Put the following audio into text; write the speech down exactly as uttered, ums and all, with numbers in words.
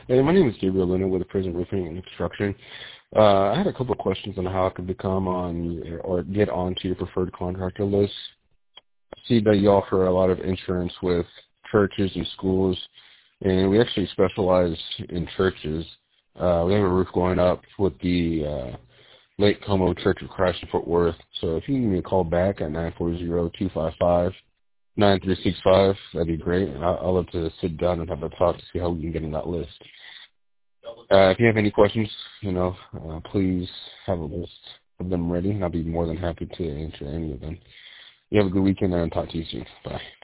Hey, my name is Gabriel Luna with the Prison Roofing and Construction. Uh, I had a couple of questions on how I could become on or get onto your preferred contractor list. I see that you offer a lot of insurance with churches and schools, and we actually specialize in churches. Uh, we have a roof going up with the uh, Lake Como Church of Christ in Fort Worth. So if you can give me a call back at nine four zero, two five five, nine three six five, that'd be great. And I'll, I'll love to sit down and have a talk to see how we can get on that list. Uh, if you have any questions, you know, uh, please have a list of them ready, and I'll be more than happy to answer any of them. You have a good weekend, and I'll talk to you soon. Bye.